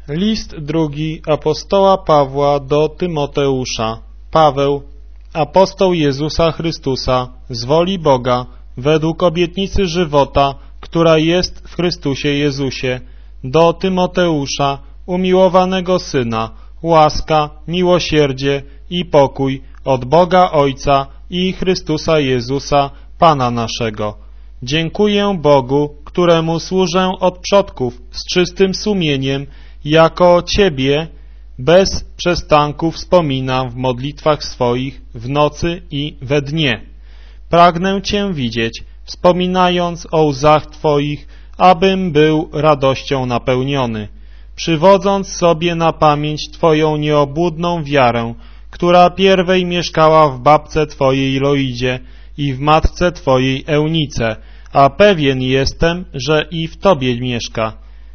List drugi apostoła Pawła do Tymoteusza. Paweł, apostoł Jezusa Chrystusa, z woli Boga, według obietnicy żywota, która jest w Chrystusie Jezusie, do Tymoteusza, umiłowanego Syna, łaska, miłosierdzie i pokój od Boga Ojca i Chrystusa Jezusa, Pana naszego. Dziękuję Bogu, któremu służę od przodków z czystym sumieniem, jako Ciebie bez przestanku wspominam w modlitwach swoich w nocy i we dnie. Pragnę Cię widzieć, wspominając o łzach Twoich, abym był radością napełniony, przywodząc sobie na pamięć Twoją nieobłudną wiarę, która pierwej mieszkała w babce Twojej Loidzie i w matce Twojej Eunice, a pewien jestem, że i w Tobie mieszka.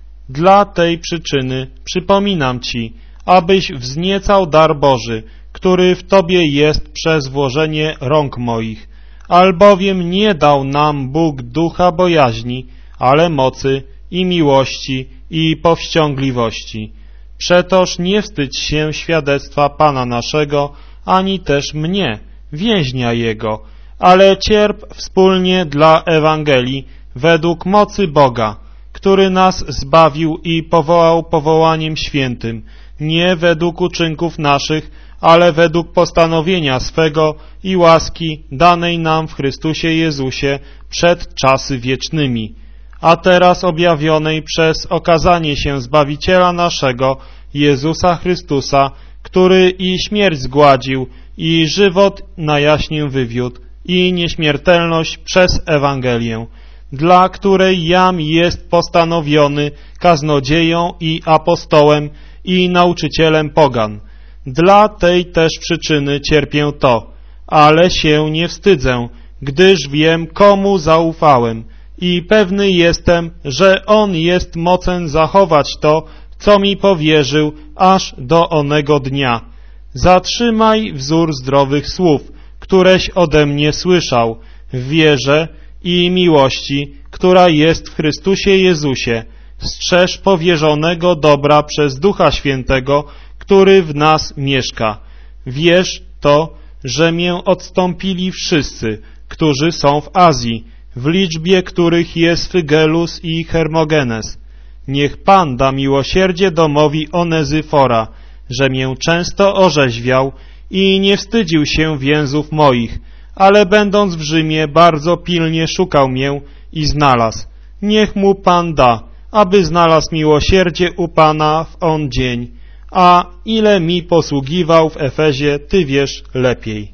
Dla tej przyczyny przypominam Ci, abyś wzniecał dar Boży, który w Tobie jest przez włożenie rąk moich, albowiem nie dał nam Bóg ducha bojaźni, ale mocy i miłości i powściągliwości. Przetoż nie wstydź się świadectwa Pana naszego, ani też mnie, więźnia Jego, ale cierp wspólnie dla Ewangelii według mocy Boga, który nas zbawił i powołał powołaniem świętym, nie według uczynków naszych, ale według postanowienia swego i łaski danej nam w Chrystusie Jezusie przed czasy wiecznymi, a teraz objawionej przez okazanie się Zbawiciela naszego, Jezusa Chrystusa, który i śmierć zgładził, i żywot na jaśnie wywiódł, i nieśmiertelność przez Ewangelię, dla której jam jest postanowiony kaznodzieją i apostołem i nauczycielem pogan. Dla tej też przyczyny cierpię to, ale się nie wstydzę, gdyż wiem, komu zaufałem i pewny jestem, że On jest mocen zachować to, co mi powierzył, aż do onego dnia. Zatrzymaj wzór zdrowych słów, któreś ode mnie słyszał, w wierze i miłości, która jest w Chrystusie Jezusie. Strzeż powierzonego dobra przez Ducha Świętego, który w nas mieszka. Wierz to, że mię odstąpili wszyscy, którzy są w Azji, w liczbie których jest Fygelus i Hermogenes. Niech Pan da miłosierdzie domowi Onezyfora, że mię często orzeźwiał i nie wstydził się więzów moich, ale będąc w Rzymie bardzo pilnie szukał mię i znalazł. Niech mu Pan da, aby znalazł miłosierdzie u Pana w on dzień, a ile mi posługiwał w Efezie, Ty wiesz lepiej.